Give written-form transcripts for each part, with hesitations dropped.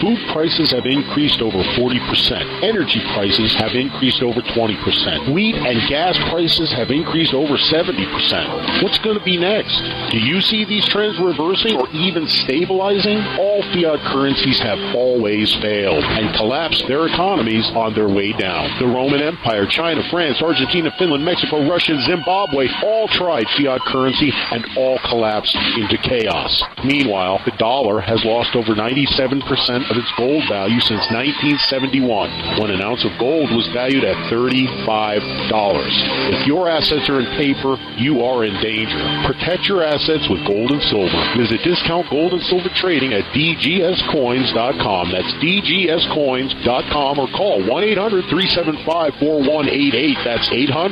Food prices have increased over 40%. Energy prices have increased over 20%. Wheat and gas prices have increased over 70%. What's going to be next? Do you see these trends reversing or even stabilizing? All fiat currencies have always failed and collapsed their economies on their way down. The Roman Empire, China, France, Argentina, Finland, Mexico, Russia, Zimbabwe all tried fiat currency and all collapsed into chaos. Meanwhile, the dollar has lost over 97% of its gold value since 1971, when an ounce of gold was valued at $35. If your assets are in paper, you are in danger. Protect your assets with gold and silver. Visit Discount Gold and Silver Trading at dgscoins.com. That's dgscoins.com, or call 1-800-375-4188. That's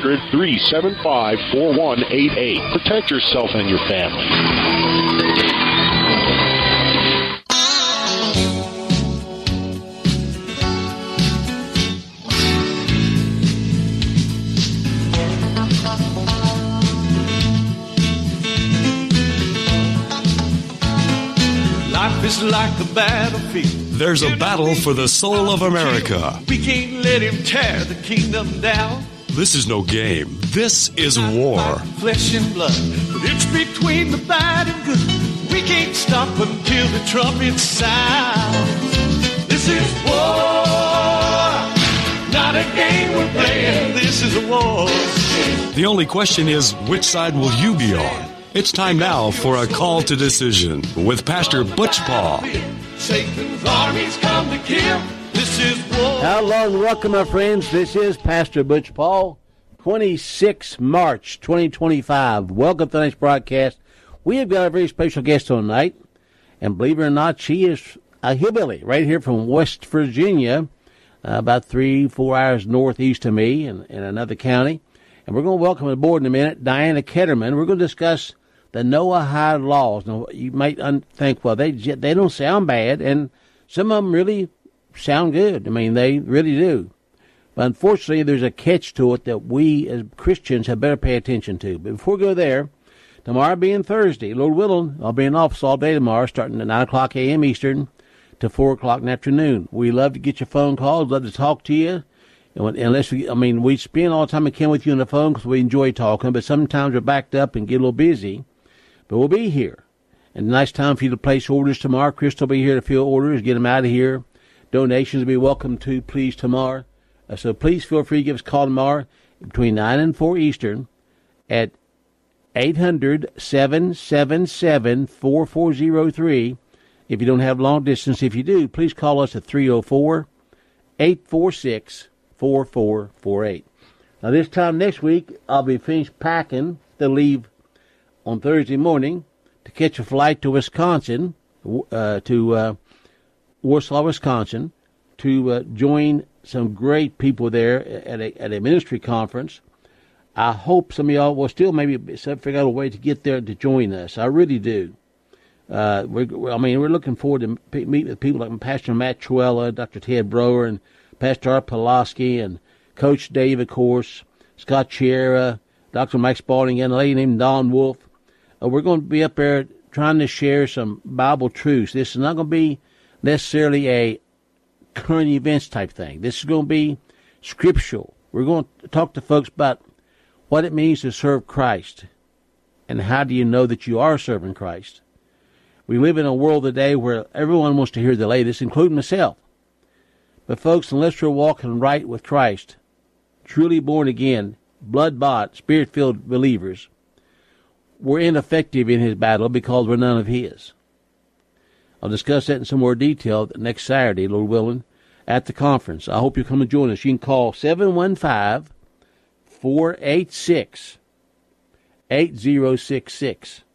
800-375-4188. Protect yourself and your family. Life is like a battlefield. There's a battle for the soul of America. We can't let him tear the kingdom down. This is no game. This is war. Flesh and blood, but it's between the bad and good. We can't stop until the trumpets sound. This is war, not a game we're playing. This is a war. The only question is, which side will you be on? It's time now for a call to decision with Pastor Butch Paul. Satan's armies come to kill. This is war. Hello and welcome, my friends. This is Pastor Butch Paul, 26 March 2025. Welcome to tonight's broadcast. We have got a very special guest tonight, and believe it or not, she is a hillbilly right here from West Virginia, about 3-4 hours northeast of me in another county. And we're going to welcome aboard in a minute Diana Ketterman. We're going to discuss the Noahide laws. Now, you might think, well, they don't sound bad, and some of them really sound good. I mean, they really do. But unfortunately, there's a catch to it that we as Christians have better pay attention to. But before we go there, tomorrow being Thursday, Lord willing, I'll be in office all day tomorrow, starting at 9 o'clock a.m. Eastern to 4 o'clock in the afternoon. We love to get your phone calls, love to talk to you. We spend all the time we can with you on the phone because we enjoy talking, but sometimes we're backed up and get a little busy. But we'll be here. And a nice time for you to place orders tomorrow. Chris will be here to fill orders, get them out of here. Donations will be welcome to, please, tomorrow. So please feel free to give us a call tomorrow between 9 and 4 Eastern at 800-777-4403. If you don't have long distance, if you do, please call us at 304-846-4448. Now, this time next week, I'll be finished packing to leave on Thursday morning to catch a flight to Wisconsin, to Warsaw, Wisconsin, to join some great people there at a ministry conference. I hope some of y'all will still maybe figure out a way to get there to join us. I really do. We're looking forward to meet with people like Pastor Matt Truella, Dr. Ted Brower, and Pastor Art Pulaski, and Coach Dave, of course, Scott Chiera, Dr. Mike Spalding, and a lady named Dawn Wolf. We're going to be up there trying to share some Bible truths. This is not going to be necessarily a current events type thing. This is going to be scriptural. We're going to talk to folks about what it means to serve Christ and how do you know that you are serving Christ. We live in a world today where everyone wants to hear the latest, including myself. But folks, unless we're walking right with Christ, truly born again, blood-bought, spirit-filled believers, we're ineffective in his battle because we're none of his. I'll discuss that in some more detail next Saturday, Lord willing, at the conference. I hope you'll come and join us. You can call 715-486-8066.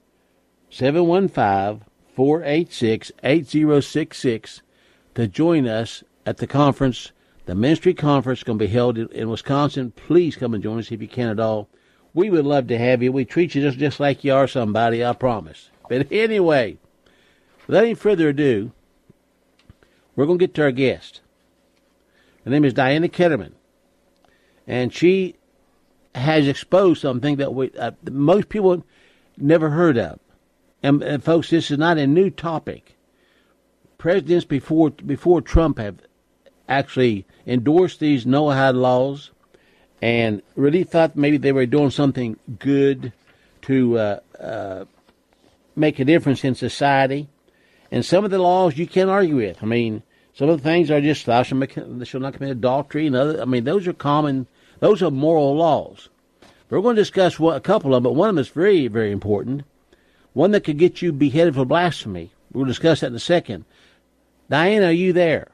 715-486-8066 to join us at the conference. The ministry conference is going to be held in Wisconsin. Please come and join us if you can at all. We would love to have you. We treat you just like you are somebody, I promise. But anyway, without any further ado, we're going to get to our guest. Her name is Diana Ketterman, and she has exposed something that most people never heard of. And folks, this is not a new topic. presidents before Trump have actually endorsed these Noahide laws and really thought maybe they were doing something good to make a difference in society. And some of the laws you can't argue with. I mean, some of the things are just thou shalt not commit adultery, and other. I mean, those are moral laws. We're going to discuss a couple of them, but one of them is very, very important. One that could get you beheaded for blasphemy. We'll discuss that in a second. Diana, are you there?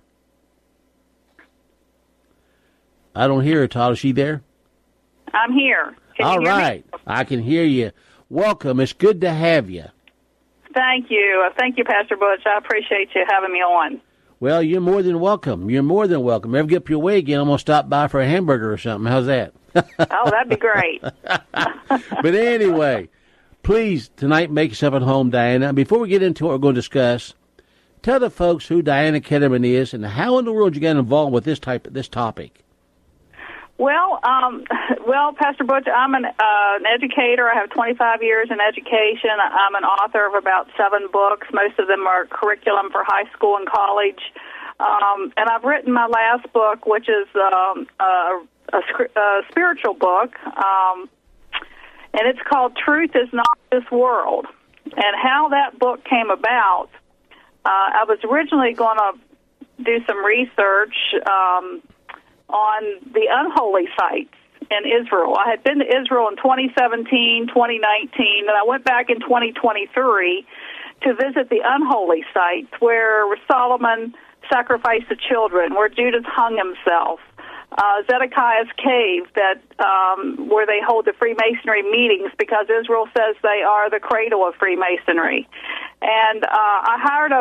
I don't hear her, Todd. Is she there? I'm here. All right. I can hear you. Welcome. It's good to have you. Thank you. Thank you, Pastor Butch. I appreciate you having me on. Well, you're more than welcome. You're more than welcome. Ever get up your way again, I'm going to stop by for a hamburger or something. How's that? Oh, that'd be great. But anyway, please, tonight, make yourself at home, Diana. Before we get into what we're going to discuss, tell the folks who Diana Ketterman is and how in the world you got involved with this topic. Well, Pastor Butch, I'm an educator. I have 25 years in education. I'm an author of about 7 books. Most of them are curriculum for high school and college. And I've written my last book, which is a spiritual book, and it's called Truth Is Not This World. And how that book came about, I was originally going to do some research on the unholy sites in Israel. I had been to Israel in 2017, 2019, and I went back in 2023 to visit the unholy sites where Solomon sacrificed the children, where Judas hung himself, Zedekiah's cave, where they hold the Freemasonry meetings because Israel says they are the cradle of Freemasonry. And I hired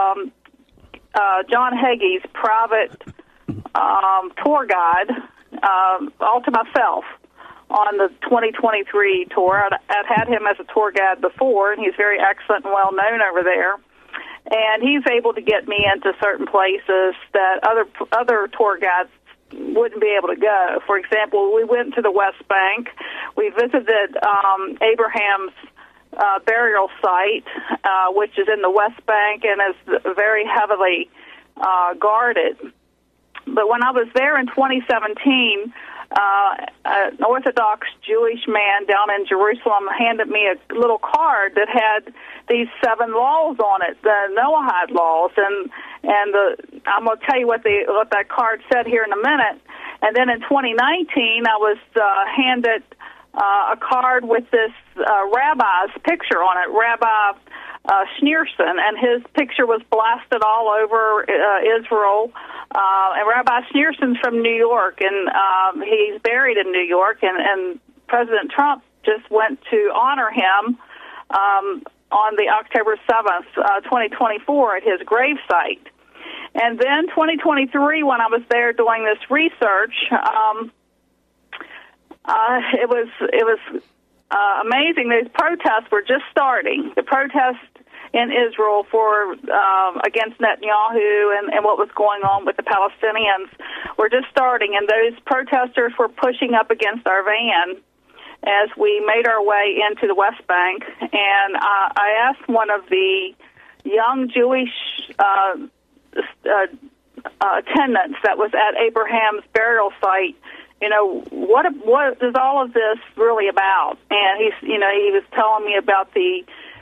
John Hagee's private tour guide all to myself on the 2023 tour. I'd had him as a tour guide before, and he's very excellent and well known over there. And he's able to get me into certain places that other tour guides wouldn't be able to go. For example, we went to the West Bank. We visited Abraham's burial site, which is in the West Bank and is very heavily guarded. But when I was there in 2017, an Orthodox Jewish man down in Jerusalem handed me a little card that had these 7 laws on it, the Noahide laws, and I'm going to tell you what that card said here in a minute. And then in 2019, I was handed a card with this rabbi's picture on it, Rabbi Schneerson, and his picture was blasted all over Israel. And Rabbi Schneerson's from New York, and he's buried in New York, and President Trump just went to honor him on the October 7th, 2024 at his gravesite. And then 2023, when I was there doing this research, it was amazing. These protests were just starting. The protests in Israel for against Netanyahu and what was going on with the Palestinians were just starting, and those protesters were pushing up against our van as we made our way into the West Bank. And I asked one of the young Jewish attendants that was at Abraham's burial site, what is all of this really about? And he was telling me about the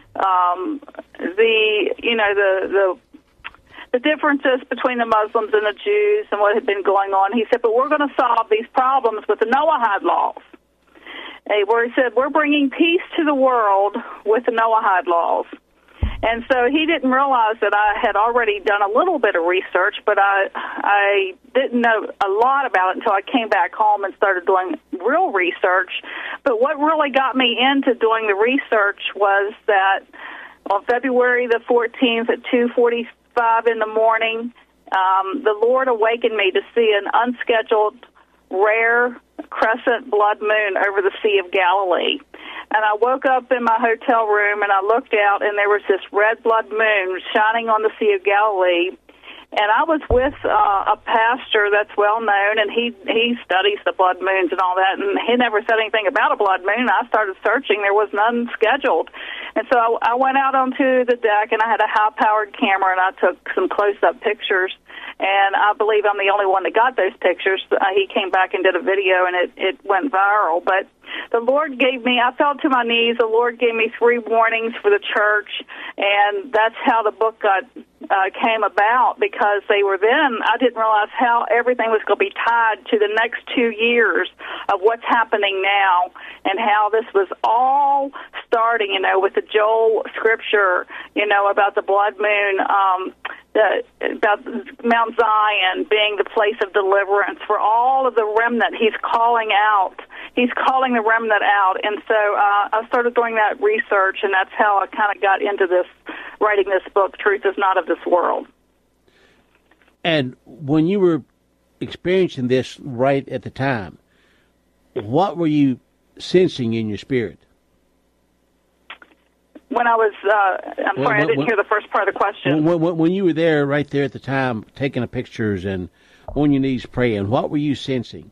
differences between the Muslims and the Jews and what had been going on. He said, but we're going to solve these problems with the Noahide laws. Where he said, we're bringing peace to the world with the Noahide laws. And so he didn't realize that I had already done a little bit of research, but I didn't know a lot about it until I came back home and started doing real research. But what really got me into doing the research was that on February the 14th at 2:45 in the morning, the Lord awakened me to see an unscheduled, rare crescent blood moon over the Sea of Galilee. And I woke up in my hotel room and I looked out, and there was this red blood moon shining on the Sea of Galilee. And I was with a pastor that's well known, and he studies the blood moons and all that, and he never said anything about a blood moon. I started searching. There was none scheduled. And so I went out onto the deck, and I had a high-powered camera, and I took some close-up pictures. And I believe I'm the only one that got those pictures. He came back and did a video, and it went viral. But the Lord gave me, I fell to my knees. The Lord gave me 3 warnings for the church, and that's how the book came about, because I didn't realize how everything was going to be tied to the next 2 years of what's happening now, and how this was all starting, with the Joel scripture, about the blood moon, about Mount Zion being the place of deliverance for all of the remnant. He's calling out. He's calling the remnant out. And so I started doing that research, and that's how I kind of got into this, writing this book, Truth is Not of This World. And when you were experiencing this right at the time, what were you sensing in your spirit? When I was, I'm sorry, I didn't hear the first part of the question. When you were there, right there at the time, taking the pictures and on your knees praying, what were you sensing?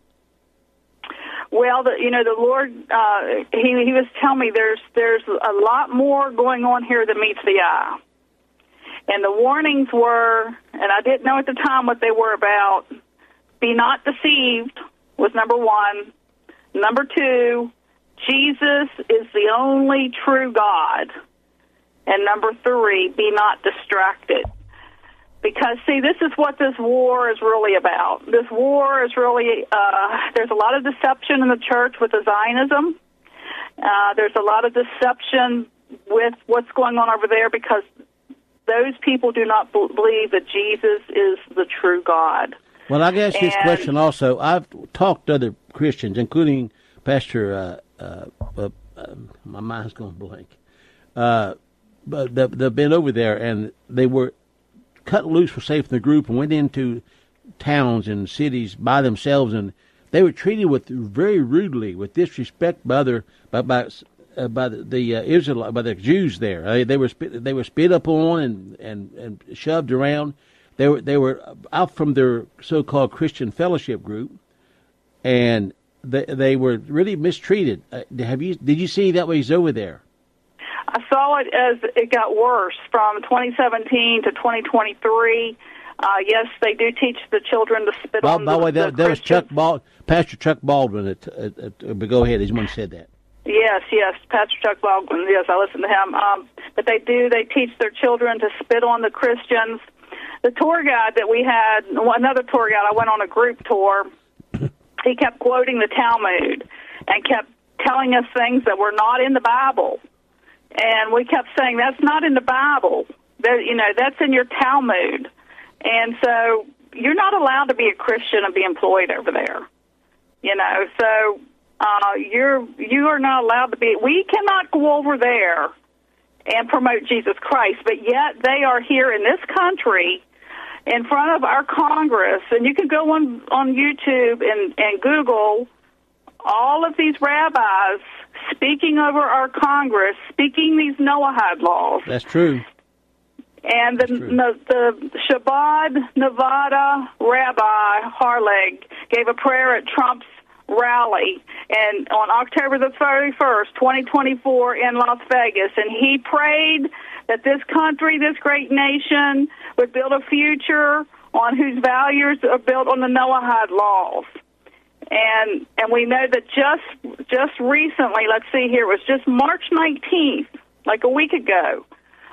Well, the Lord, he was telling me there's a lot more going on here than meets the eye. And the warnings were, and I didn't know at the time what they were about, be not deceived was number 1. Number 2, Jesus is the only true God. And number 3, be not distracted. Because, see, this is what this war is really about. This war is really, there's a lot of deception in the church with the Zionism. There's a lot of deception with what's going on over there, because those people do not believe that Jesus is the true God. Well, I guess this question also, I've talked to other Christians, including Pastor, my mind's going blank, but they've been over there, and they were cut loose for safe in the group and went into towns and cities by themselves, and they were treated with very rudely, with disrespect by the Israelites, by the Jews there. They were spit up on and shoved around. They were out from their so-called Christian fellowship group, and they were really mistreated. Did you see that when he's over there? I saw it as it got worse from 2017 to 2023. Yes, they do teach the children to spit on by the way, that was Pastor Chuck Baldwin. But go ahead, he's the one who said that. Yes, Pastor Chuck Baldwin. Yes, I listened to him. But they teach their children to spit on the Christians. The tour guide that we had, another tour guide, I went on a group tour. He kept quoting the Talmud and kept telling us things that were not in the Bible. And we kept saying, that's not in the Bible. That's in your Talmud. And so you're not allowed to be a Christian and be employed over there. So you are not allowed to be. We cannot go over there and promote Jesus Christ, but yet they are here in this country in front of our Congress. And you can go on YouTube and Google all of these rabbis speaking over our Congress, speaking these Noahide laws. That's true. And the Chabad, Nevada Rabbi Harleg gave a prayer at Trump's rally and on October the 31st, 2024 in Las Vegas. And he prayed that this country, this great nation, would build a future on whose values are built on the Noahide laws. And we know that just recently, let's see here, it was just March 19th, like a week ago.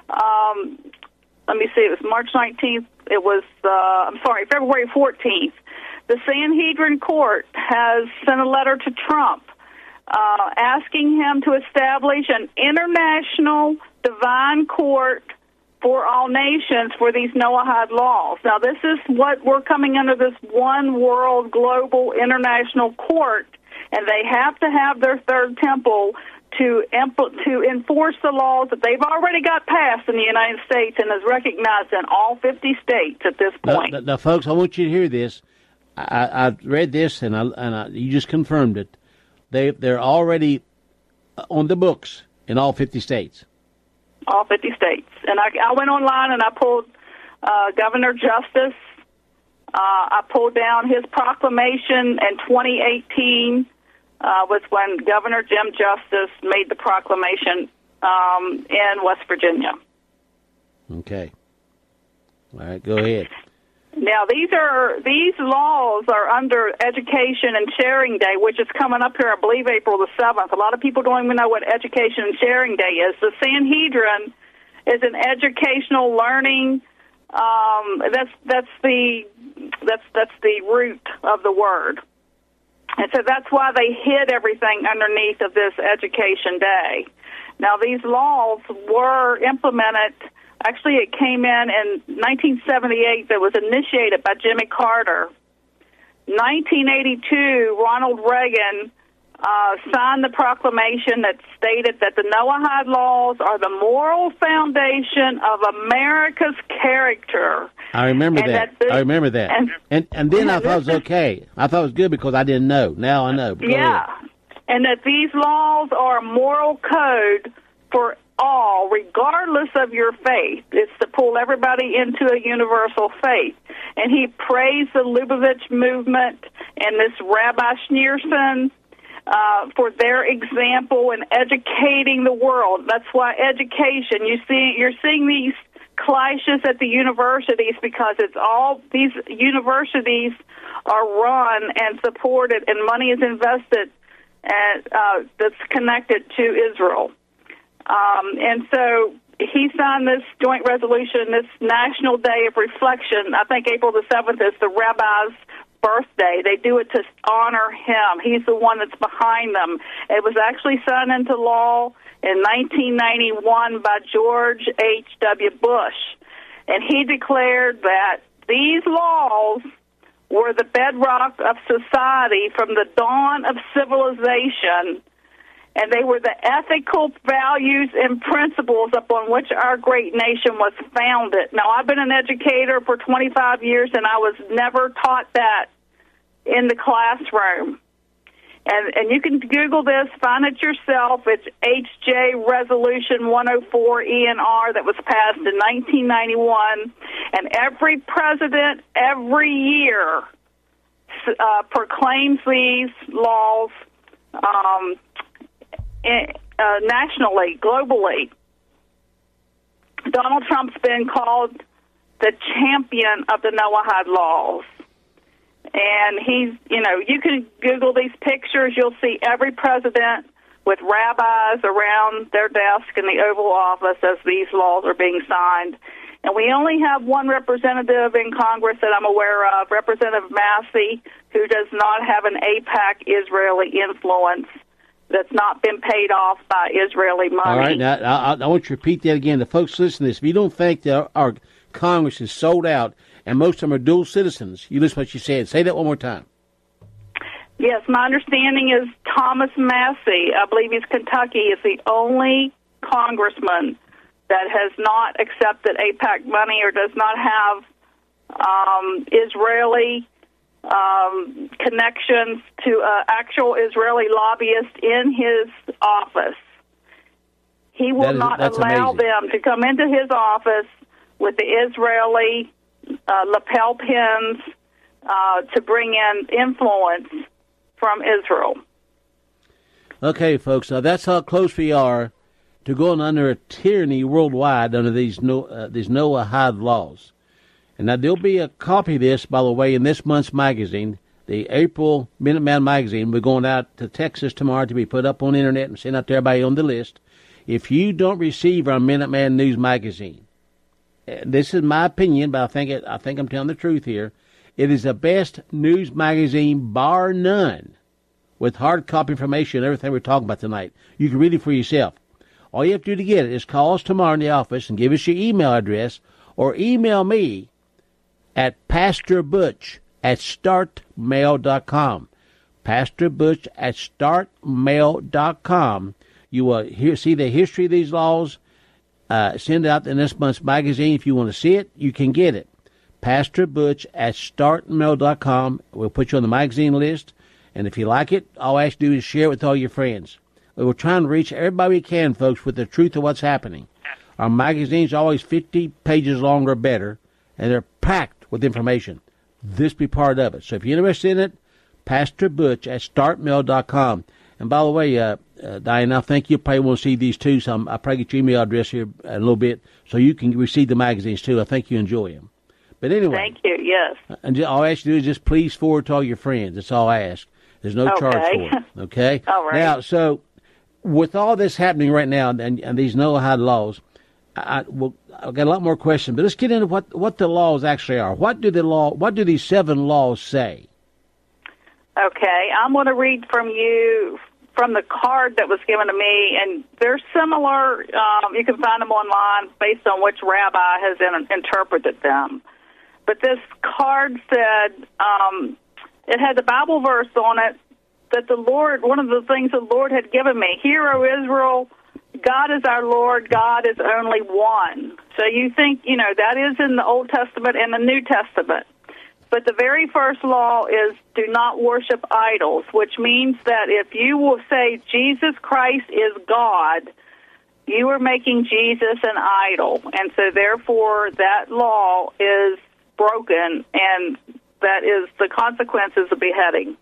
Let me see, it was March 19th. It was, February 14th. The Sanhedrin Court has sent a letter to Trump asking him to establish an international divine court for all nations for these Noahide laws. Now, this is what we're coming under, this one world global international court, and they have to have their third temple to enforce the laws that they've already got passed in the United States and is recognized in all 50 states at this point. Now folks, I want you to hear this. I read this, and you just confirmed it. They're already on the books in all 50 states. All 50 states. And I went online and I pulled Governor Justice. I pulled down his proclamation in 2018. Was when Governor Jim Justice made the proclamation in West Virginia. Okay. All right, go ahead. Now, these laws are under Education and Sharing Day, which is coming up here, I believe, April the 7th. A lot of people don't even know what Education and Sharing Day is. The Sanhedrin is an educational learning. That's the root of the word, and so that's why they hid everything underneath of this Education Day. Now, these laws were implemented. Actually, it came in 1978. That was initiated by Jimmy Carter. 1982, Ronald Reagan signed the proclamation that stated that the Noahide laws are the moral foundation of America's character. I remember that. I remember that. And then I thought it was okay. I thought it was good because I didn't know. Now I know. Go ahead. And that these laws are a moral code for all, regardless of your faith. It's to pull everybody into a universal faith. And he praised the Lubavitch movement and this Rabbi Schneerson for their example in educating the world. That's why education, you're seeing these clashes at the universities because it's all these universities are run and supported and money is invested that's connected to Israel. And so he signed this joint resolution, this National Day of Reflection. I think April the 7th is the rabbi's birthday. They do it to honor him. He's the one that's behind them. It was actually signed into law in 1991 by George H.W. Bush. And he declared that these laws were the bedrock of society from the dawn of civilization, and they were the ethical values and principles upon which our great nation was founded. Now, I've been an educator for 25 years, and I was never taught that in the classroom. And you can Google this, find it yourself. It's HJ Resolution 104 ENR that was passed in 1991. And every president every year proclaims these laws nationally, globally. Donald Trump's been called the champion of the Noahide laws. And he's, you can Google these pictures. You'll see every president with rabbis around their desk in the Oval Office as these laws are being signed. And we only have one representative in Congress that I'm aware of, Representative Massey, who does not have an AIPAC Israeli influence that's not been paid off by Israeli money. All right, now I want you to repeat that again. The folks listening to this, if you don't think that our Congress is sold out, and most of them are dual citizens, you listen to what you said. Say that one more time. Yes, my understanding is Thomas Massey, I believe he's Kentucky, is the only congressman that has not accepted AIPAC money or does not have Israeli connections to an actual Israeli lobbyist in his office. He will not allow them to come into his office with the Israeli lapel pins to bring in influence from Israel. Okay, folks, now that's how close we are to going under a tyranny worldwide under these Noahide laws. And now there'll be a copy of this, by the way, in this month's magazine, the April Minuteman magazine. We're going out to Texas tomorrow to be put up on the internet and sent out to everybody on the list. If you don't receive our Minuteman News magazine, this is my opinion, but I think I'm telling the truth here. It is the best news magazine, bar none, with hard copy information and everything we're talking about tonight. You can read it for yourself. All you have to do to get it is call us tomorrow in the office and give us your email address, or email me at pastorbutch@startmail.com. pastorbutch@startmail.com. You will see the history of these laws. Send out in this month's magazine. If you want to see it, you can get it. pastorbutch@startmail.com. We'll put you on the magazine list. And if you like it, all I ask you to do is share it with all your friends. We're trying to reach everybody we can, folks, with the truth of what's happening. Our magazine's always 50 pages long or better, and they're packed with information. This be part of it. So if you're interested in it, Pastor Butch at startmail.com. And by the way, Diane, I think you'll probably want to see these too, so I'll probably get your email address here in a little bit so you can receive the magazines too. I think you enjoy them. But anyway. Thank you, yes. And all I ask you to do is just please forward to all your friends. That's all I ask. There's no charge for it. Okay? All right. Now, so with all this happening right now and these Noahide laws, I've got a lot more questions, but let's get into what the laws actually are. What do these 7 laws say? Okay, I'm going to read from the card that was given to me, and they're similar. You can find them online based on which rabbi has interpreted them. But this card said, it had the Bible verse on it that the Lord, one of the things the Lord had given me, "Hear, O Israel, God is our Lord, God is only one." So you think, that is in the Old Testament and the New Testament. But the very first law is do not worship idols, which means that if you will say Jesus Christ is God, you are making Jesus an idol. And so therefore that law is broken, and that is the consequences of beheading.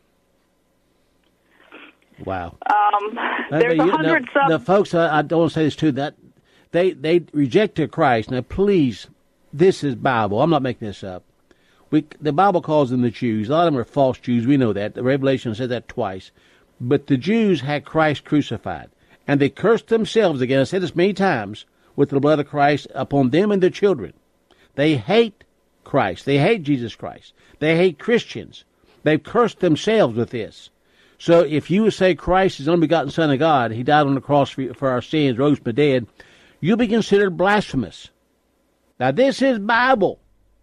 Wow. There's 100 the folks, I don't want to say this too, that they rejected Christ. Now, please, this is Bible. I'm not making this up. The Bible calls them the Jews. A lot of them are false Jews. We know that. The Revelation said that twice. But the Jews had Christ crucified, and they cursed themselves again. I said this many times, with the blood of Christ upon them and their children. They hate Christ. They hate Jesus Christ. They hate Christians. They've cursed themselves with this. So if you would say Christ is the only begotten Son of God, he died on the cross for our sins, rose from the dead, you'll be considered blasphemous. Now, this is Bible.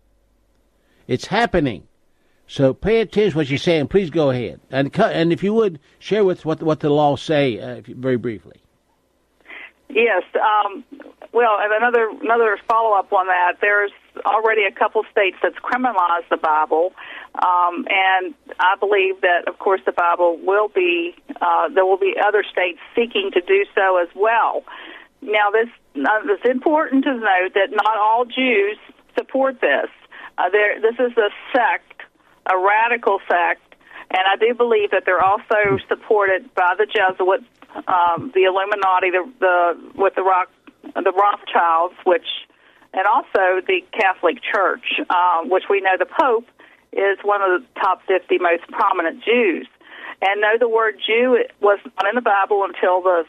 It's happening. So pay attention to what you're saying. Please go ahead. And if you would, share with what the laws say very briefly. Yes. Well, and another follow-up on that, there's already a couple states that's criminalized the Bible. And I believe that, of course, the Bible will be, there will be other states seeking to do so as well. Now, it's important to note that not all Jews support this. This is a sect, a radical sect, and I do believe that they're also supported by the Jesuits, the Illuminati, with the Rothschilds, and also the Catholic Church, which we know the Pope is one of the top 50 most prominent Jews. And no, the word Jew was not in the Bible until the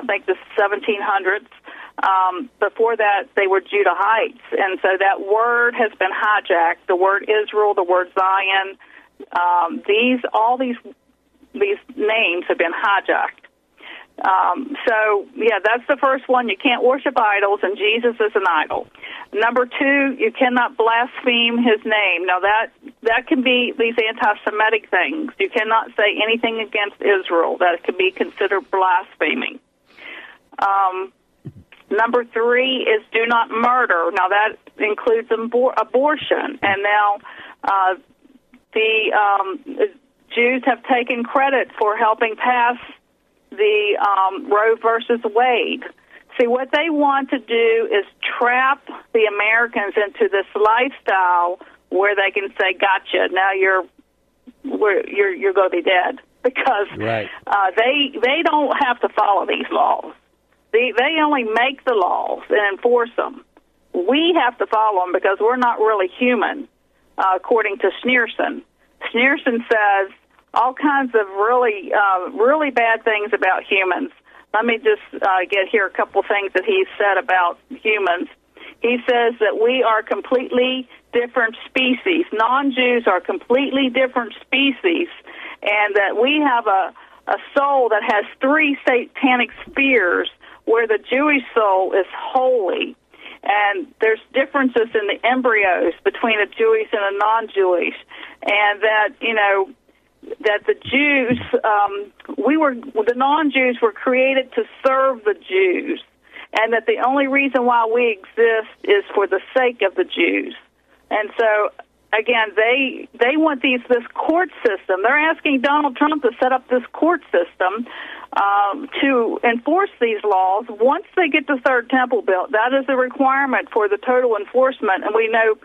1700s. Before that, they were Judahites, and so that word has been hijacked. The word Israel, the word Zion, all these names have been hijacked. So, that's the first one. You can't worship idols, and Jesus is an idol. Number 2, you cannot blaspheme his name. Now, that can be these anti-Semitic things. You cannot say anything against Israel. That can be considered blaspheming. Number 3 is do not murder. Now, that includes abortion. And now the Jews have taken credit for helping pass the Roe versus Wade. See, what they want to do is trap the Americans into this lifestyle where they can say, "Gotcha, now you're going to be dead," because right. They don't have to follow these laws. They only make the laws and enforce them. We have to follow them because we're not really human, according to Schneerson. Schneerson says all kinds of really bad things about humans. Let me just get here a couple things that he said about humans. He says that we are completely different species. Non-Jews are completely different species, and that we have a soul that has 3 satanic spheres, where the Jewish soul is holy. And there's differences in the embryos between a Jewish and a non-Jewish. And that, that the Jews, the non-Jews were created to serve the Jews. And that the only reason why we exist is for the sake of the Jews. And so, again, they want this court system. They're asking Donald Trump to set up this court system to enforce these laws. Once they get the Third Temple built, that is a requirement for the total enforcement. And we know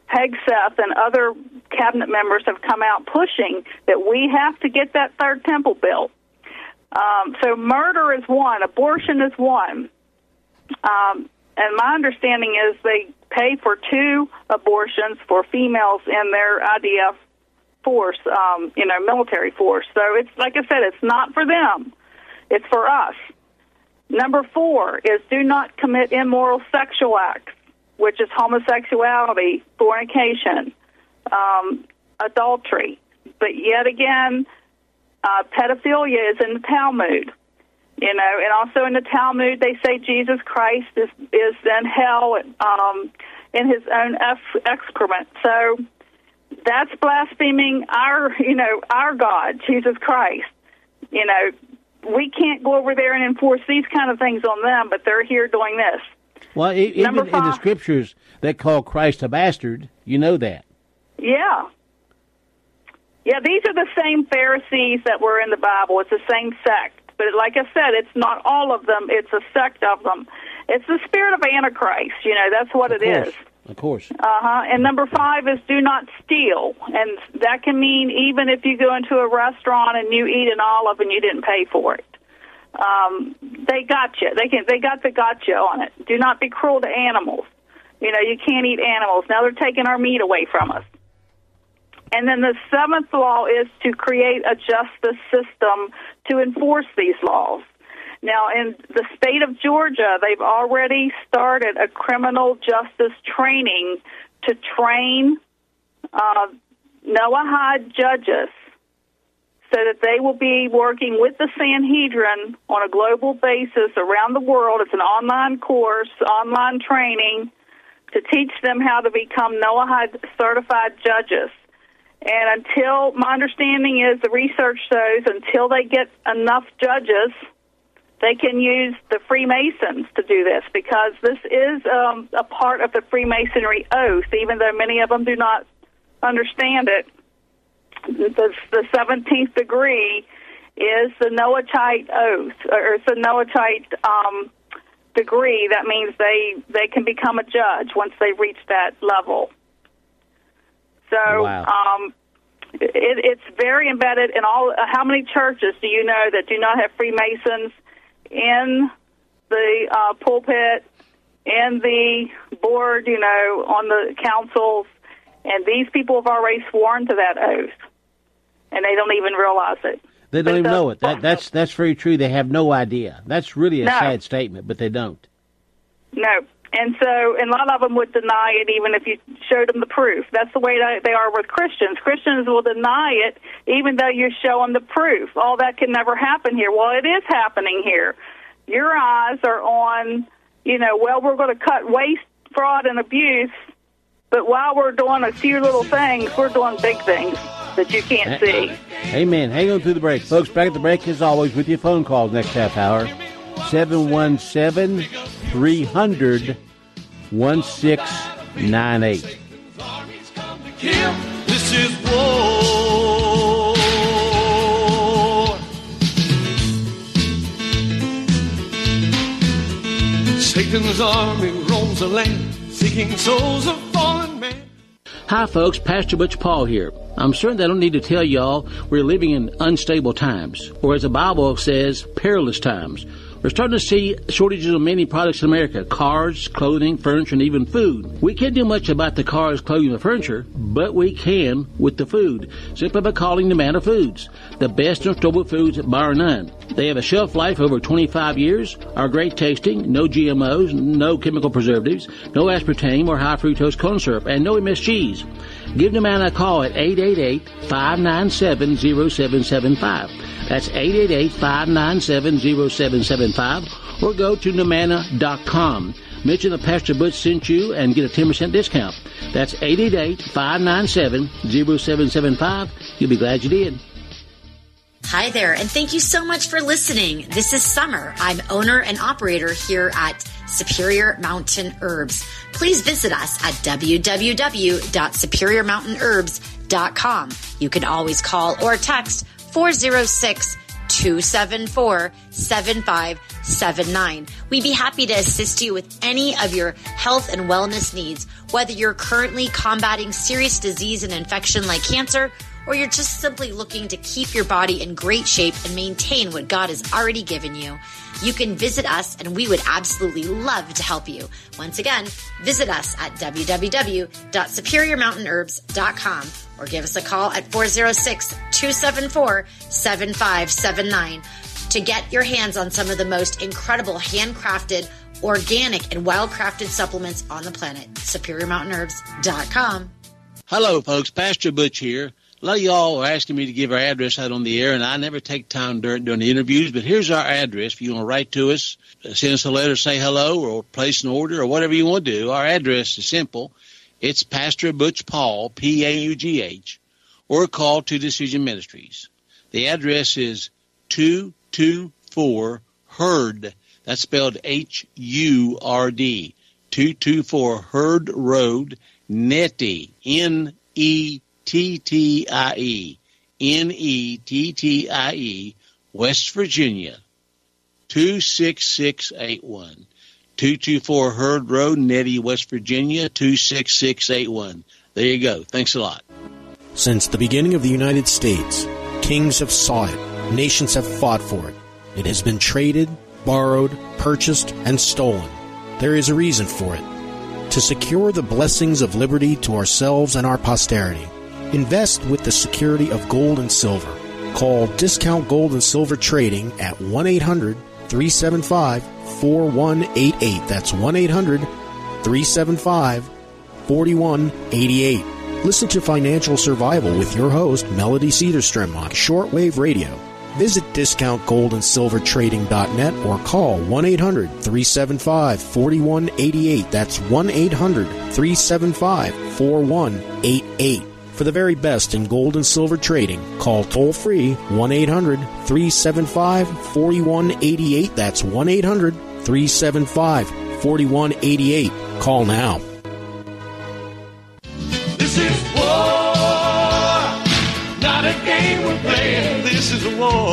Hegseth and other cabinet members have come out pushing that we have to get that third temple built. So murder is one, abortion is one. And my understanding is they pay for 2 abortions for females in their IDF force, military force. So it's, like I said, it's not for them. It's for us. Number 4 is do not commit immoral sexual acts, which is homosexuality, fornication, adultery. But yet again, pedophilia is in the Talmud. And also in the Talmud, they say Jesus Christ is in hell in his own excrement. So that's blaspheming our God, Jesus Christ. We can't go over there and enforce these kind of things on them, but they're here doing this. Well, even in the scriptures that call Christ a bastard, you know that. Yeah. Yeah, these are the same Pharisees that were in the Bible. It's the same sect. But like I said, it's not all of them. It's a sect of them. It's the spirit of Antichrist. That's what it is. Of course. And number 5 is do not steal. And that can mean even if you go into a restaurant and you eat an olive and you didn't pay for it. They got you. They got the gotcha on it. Do not be cruel to animals. You can't eat animals. Now they're taking our meat away from us. And then the 7th law is to create a justice system to enforce these laws. Now, in the state of Georgia, they've already started a criminal justice training to train Noahide judges so that they will be working with the Sanhedrin on a global basis around the world. It's an online course, online training to teach them how to become Noahide certified judges. And until, my understanding is, the research shows, until they get enough judges, they can use the Freemasons to do this, because this is a part of the Freemasonry oath, even though many of them do not understand it. The 17th degree is the Noahide oath, or it's the Noahide degree. That means they can become a judge once they reach that level. So wow. It's very embedded in all. How many churches do you know that do not have Freemasons in the pulpit, in the board, on the councils? And these people have already sworn to that oath, and they don't even realize it. They don't even know it. That's very true. They have no idea. That's really a sad statement, but they don't. No. And a lot of them would deny it even if you showed them the proof. That's the way they are with Christians. Christians will deny it even though you show them the proof. Oh, that can never happen here. Well, it is happening here. Your eyes are on, we're going to cut waste, fraud, and abuse, but while we're doing a few little things, we're doing big things that you can't see. Amen. Hang on through the break. Folks, back at the break, as always, with your phone calls next half hour. 717-300-1698. This is war. Satan's army roams the land, seeking souls of fallen man. Hi, folks. Pastor Butch Paul here. I'm certain I don't need to tell y'all we're living in unstable times, or as the Bible says, perilous times. We're starting to see shortages of many products in America: cars, clothing, furniture, and even food. We can't do much about the cars, clothing, and furniture, but we can with the food, simply by calling Nomana Foods, the best in storable foods bar none. They have a shelf life over 25 years, are great tasting, no GMOs, no chemical preservatives, no aspartame or high fructose corn syrup, and no MSGs. Give Nomana a call at 888-597-0775. That's 888-597-0775, or go to Nomana.com. Mention that Pastor Butch sent you and get a 10% discount. That's 888-597-0775. You'll be glad you did. Hi there, and thank you so much for listening. This is Summer. I'm owner and operator here at Superior Mountain Herbs. Please visit us at www.superiormountainherbs.com. You can always call or text 274-7579. We'd be happy to assist you with any of your health and wellness needs, whether you're currently combating serious disease and infection like cancer, or you're just simply looking to keep your body in great shape and maintain what God has already given you. You can visit us, and we would absolutely love to help you. Once again, visit us at www.superiormountainherbs.com or give us a call at 406-274-7579 to get your hands on some of the most incredible handcrafted, organic, and wildcrafted supplements on the planet. SuperiorMountainHerbs.com. Hello, folks. Pastor Butch here. A lot of y'all are asking me to give our address out on the air, and I never take time during the interviews, but here's our address. If you want to write to us, send us a letter, say hello, or place an order, or whatever you want to do, our address is simple. It's Pastor Butch Paul, P-A-U-G-H, or call to Decision Ministries. The address is 224 Hurd. That's spelled H-U-R-D. 224 Hurd Road, Nettie, Nettie, Nettie, West Virginia, 26681. 224 Hurd Road, Nettie, West Virginia, 26681. There you go. Thanks a lot. Since the beginning of the United States, kings have sought it. Nations have fought for it. It has been traded, borrowed, purchased, and stolen. There is a reason for it. To secure the blessings of liberty to ourselves and our posterity, invest with the security of gold and silver. Call Discount Gold and Silver Trading at 1-800-375-4188. That's 1-800-375-4188. Listen to Financial Survival with your host, Melody Cedarstrom, on Shortwave Radio. Visit DiscountGoldandSilverTrading.net or call 1-800-375-4188. That's 1-800-375-4188. For the very best in gold and silver trading, call toll-free 1-800-375-4188. That's 1-800-375-4188. Call now. This is war, not a game we're playing. This is a war.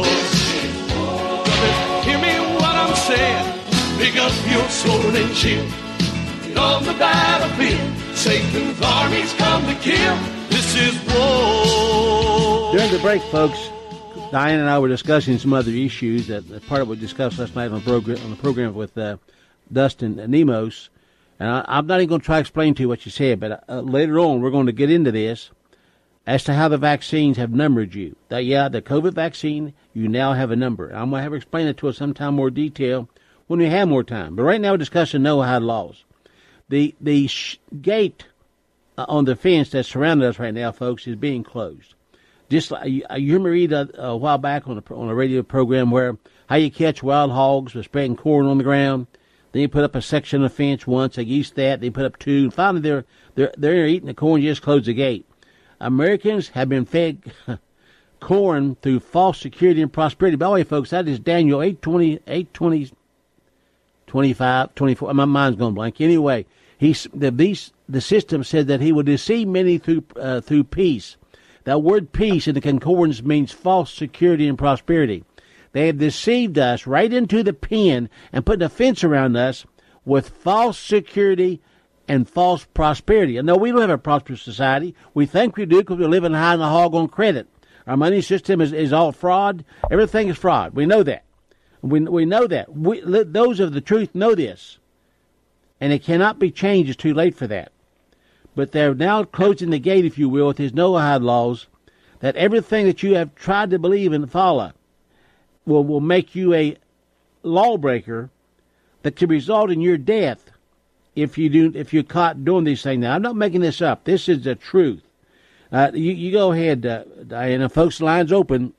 Hear me what I'm saying. Pick up your sword and shield. Get on the battlefield. Satan's armies come to kill. This is war. During the break, folks, Diane and I were discussing some other issues that part of what we discussed last night on the program with Dustin Nemos. And I'm not even going to try to explain to you what you said, but later on we're going to get into this as to how the vaccines have numbered you. The COVID vaccine, you now have a number. I'm going to have her explain it to us sometime more detail when we have more time. But right now we're discussing know-how laws. The gate on the fence that surrounded us right now, folks, is being closed. Just like you heard me read a while back on a radio program where how you catch wild hogs with spreading corn on the ground. Then you put up a section of fence once, they used that, they put up two, and finally they're eating the corn, you just close the gate. Americans have been fed corn through false security and prosperity. By the way, folks, that is Daniel 8:20, 25, 24. My mind's going blank. Anyway, the system said that he will deceive many through peace. That word peace in the concordance means false security and prosperity. They have deceived us right into the pen and put a fence around us with false security and false prosperity. And no, we don't have a prosperous society. We think we do because we're living high in the hog on credit. Our money system is all fraud. Everything is fraud. We know that. We know that. Those of the truth know this. And it cannot be changed. It's too late for that. But they're now closing the gate, if you will, with these know-how laws, that everything that you have tried to believe and follow will make you a lawbreaker that could result in your death if you're caught doing these things. Now, I'm not making this up. This is the truth. You go ahead, Diana. Folks, the line's open,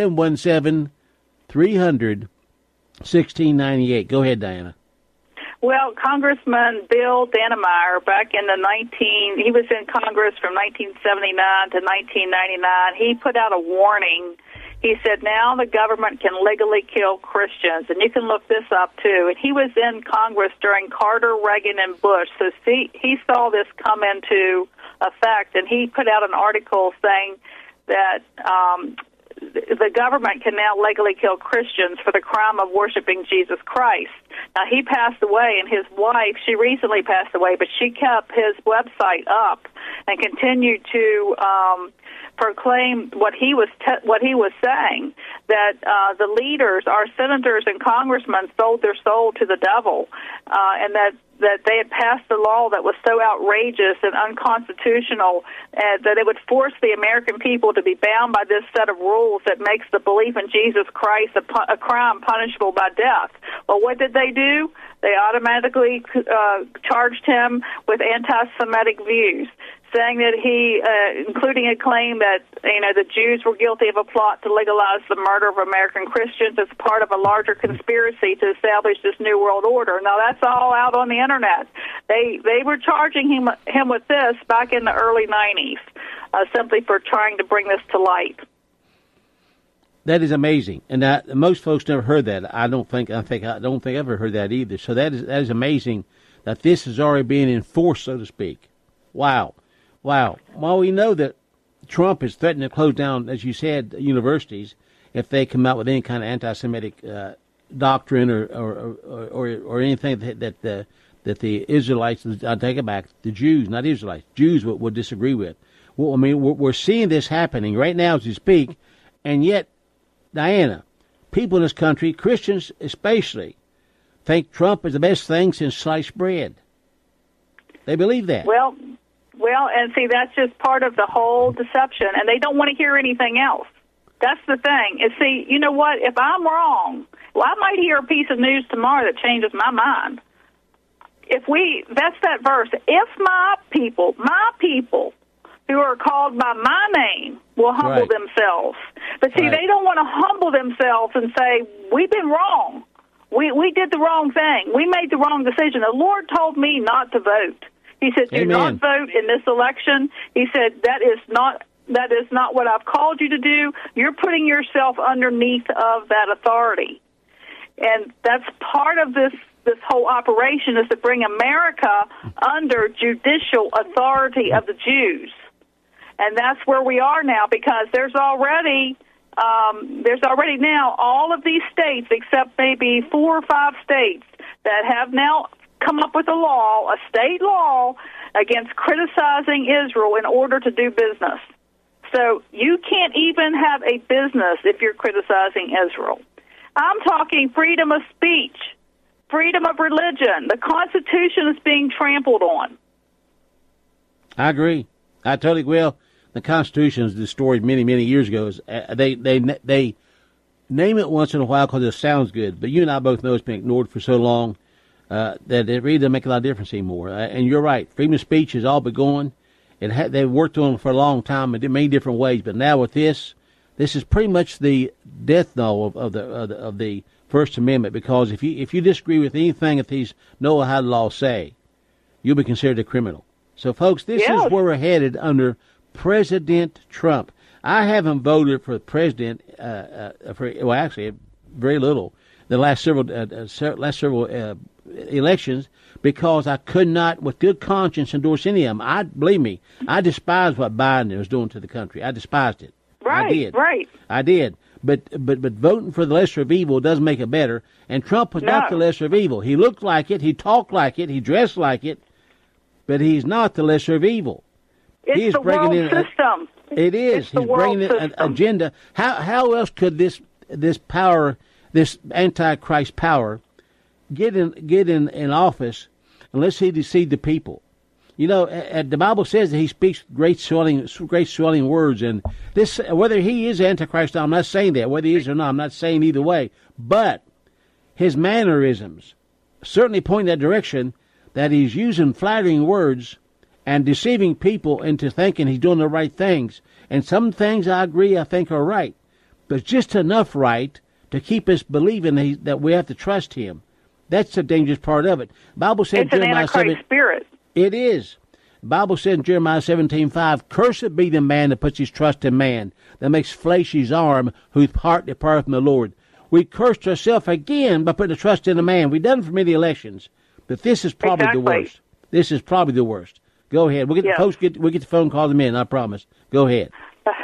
717-300-1698. Go ahead, Diana. Well, Congressman Bill Dannemeyer, back in he was in Congress from 1979 to 1999. He put out a warning. He said, now the government can legally kill Christians, and you can look this up, too. And he was in Congress during Carter, Reagan, and Bush, so he saw this come into effect, and he put out an article saying that the government can now legally kill Christians for the crime of worshiping Jesus Christ. Now, he passed away, and his wife, she recently passed away, but she kept his website up and continued to proclaim what he was saying, that the leaders, our senators and congressmen, sold their soul to the devil, and that they had passed a law that was so outrageous and unconstitutional that it would force the American people to be bound by this set of rules that makes the belief in Jesus Christ a crime punishable by death. Well, what did they do? They automatically charged him with anti-Semitic views, saying that he, including a claim that, the Jews were guilty of a plot to legalize the murder of American Christians as part of a larger conspiracy to establish this New World Order. Now, that's all out on the Internet. They were charging him with this back in the early 90s, simply for trying to bring this to light. That is amazing, and most folks never heard that. I don't think I ever heard that either. So that is amazing that this is already being enforced, so to speak. Wow. Well, we know that Trump is threatening to close down, as you said, universities if they come out with any kind of anti-Semitic doctrine or anything that the Israelites, I take it back, the Jews, not Israelites, Jews would disagree with. Well, I mean, we're seeing this happening right now as we speak, and yet, Diana, people in this country, Christians especially, think Trump is the best thing since sliced bread. They believe that. Well, and see, that's just part of the whole deception, and they don't want to hear anything else. That's the thing. And see, you know what? If I'm wrong, I might hear a piece of news tomorrow that changes my mind. That's that verse. If my people who are called by my name will humble themselves. But see, they don't want to humble themselves and say, we've been wrong. We did the wrong thing. We made the wrong decision. The Lord told me not to vote. He said, do not vote in this election. He said, that is not what I've called you to do. You're putting yourself underneath of that authority. And that's part of this whole operation, is to bring America under judicial authority of the Jews. And that's where we are now, because there's already now all of these states, except maybe 4 or 5 states, that have now come up with a state law against criticizing Israel in order to do business. So you can't even have a business if you're criticizing Israel. I'm talking freedom of speech, freedom of religion. The Constitution is being trampled on. I agree. I totally will. The Constitution was destroyed many, many years ago. They name it once in a while because it sounds good, but you and I both know it's been ignored for so long that it really doesn't make a lot of difference anymore. And you're right. Freedom of speech has all but gone. They've worked on it for a long time in many different ways, but now with this is pretty much the death knell of the First Amendment, because if you disagree with anything that these Know How laws say, you'll be considered a criminal. So, folks, this is where we're headed under President Trump. I haven't voted for president actually very little the last several elections, because I could not, with good conscience, endorse any of them. Believe me, I despised what Biden was doing to the country. I despised it. Right, I did. Right. I did. But voting for the lesser of evil doesn't make it better. And Trump was not the lesser of evil. He looked like it. He talked like it. He dressed like it. But he's not the lesser of evil. It's the world system. It is. He's bringing in an agenda. How else could this power, this Antichrist power, get in office unless he deceived the people? You know, the Bible says that he speaks great swelling words, and this, whether he is Antichrist, I'm not saying that. Whether he is or not, I'm not saying either way. But his mannerisms certainly point in that direction, that he's using flattering words and deceiving people into thinking he's doing the right things. And some things I agree, I think are right, but just enough right to keep us believing that we have to trust him. That's the dangerous part of it. The Bible said, it's an Antichrist spirit. It is. The Bible said in Jeremiah 17:5, "Cursed be the man that puts his trust in man, that makes flesh his arm, whose heart departeth from the Lord." We cursed ourselves again by putting the trust in a man. We've done it for many elections, but this is probably the worst. This is probably the worst. Go ahead. We'll get the phone calls in a minute, I promise. Go ahead. Well,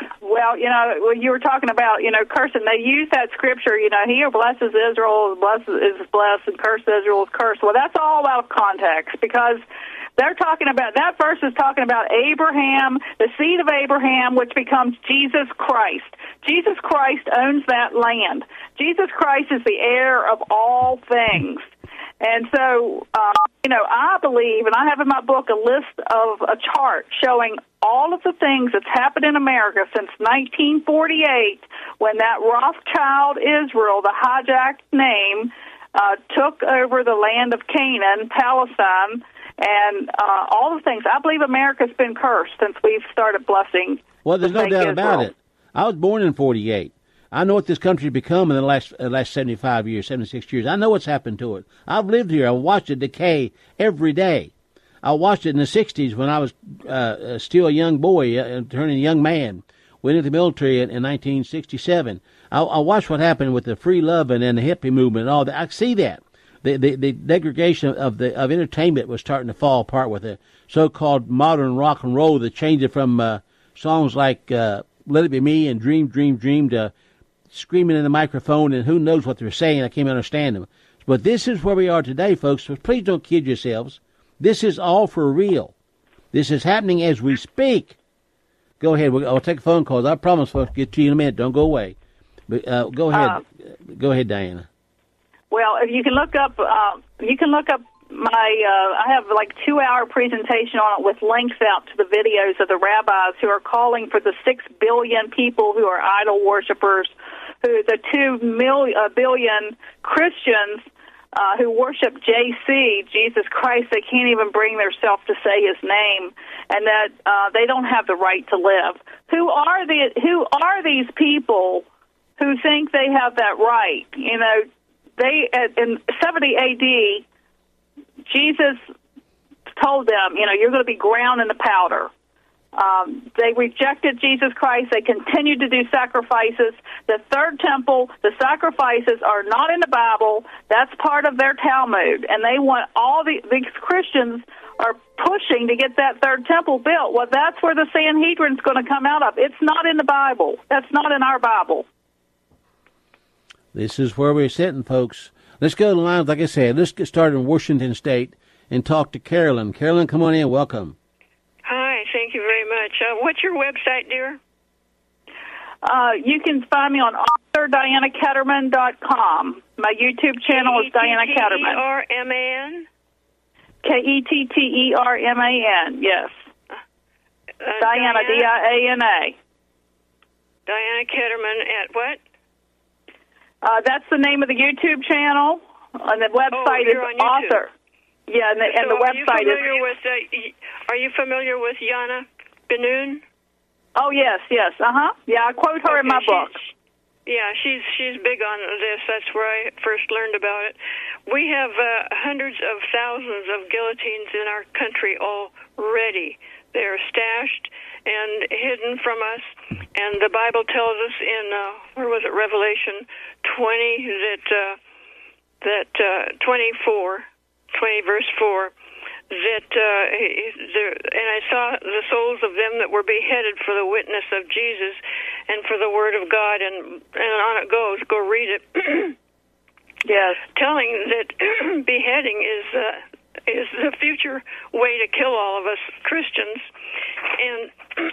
Well, when you were talking about, cursing, they use that scripture, he who blesses Israel is blessed and curses Israel is cursed. Well, that's all out of context, because they're talking about, that verse is talking about Abraham, the seed of Abraham, which becomes Jesus Christ. Jesus Christ owns that land. Jesus Christ is the heir of all things. And so, I believe, and I have in my book a list of a chart showing all of the things that's happened in America since 1948, when that Rothschild Israel, the hijacked name, took over the land of Canaan, Palestine, and all the things. I believe America's been cursed since we've started blessing. Well, there's no doubt about it. I was born in 48. I know what this country's become in the last 75 years, 76 years. I know what's happened to it. I've lived here. I've watched it decay every day. I watched it in the 60s when I was still a young boy, turning a young man. Went into the military in 1967. I watched what happened with the free loving and the hippie movement and all that. I see that. The degradation of entertainment was starting to fall apart with the so-called modern rock and roll that changed it from songs like Let It Be Me and Dream, Dream, Dream to screaming in the microphone, and who knows what they're saying. I can't understand them. But this is where we are today, folks, so please don't kid yourselves. This is all for real. This is happening as we speak. Go ahead. I'll take phone calls. I promise, folks, to get to you in a minute. Don't go away. But go ahead. Go ahead, Diana. Well, if you can look up, I have like 2-hour presentation on it with links out to the videos of the rabbis who are calling for the 6 billion people who are idol worshipers, the 2 billion Christians who worship JC, Jesus Christ. They can't even bring themselves to say his name, and that they don't have the right to live. Who are these people who think they have that right? They in 70 A.D., Jesus told them, you're going to be ground in the powder. They rejected Jesus Christ. They continued to do sacrifices. The third temple, the sacrifices are not in the Bible. That's part of their Talmud. And they want these Christians are pushing to get that third temple built. Well, that's where the Sanhedrin's going to come out of. It's not in the Bible. That's not in our Bible. This is where we're sitting, folks. Let's go to the lines. Like I said, let's get started in Washington State and talk to Carolyn. Carolyn, come on in. Welcome. Hi. Thank you very much. What's your website, dear? You can find me on authordianaketterman.com. My YouTube channel is Diana Ketterman. Ketterman? Ketterman, yes. Diana, Diana. Diana Ketterman at what? That's the name of the YouTube channel, and the website is Author. Yeah, and the website is. Are you familiar with Yana Ben-Nun? Oh yes. Yeah, I quote her in my book. Yeah, she's big on this. That's where I first learned about it. We have hundreds of thousands of guillotines in our country already. They're stashed and hidden from us. And the Bible tells us in, Revelation 20, that 20 verse 4, that, and I saw the souls of them that were beheaded for the witness of Jesus and for the word of God, and on it goes. Go read it. Yes. Telling that beheading is the future way to kill all of us Christians. And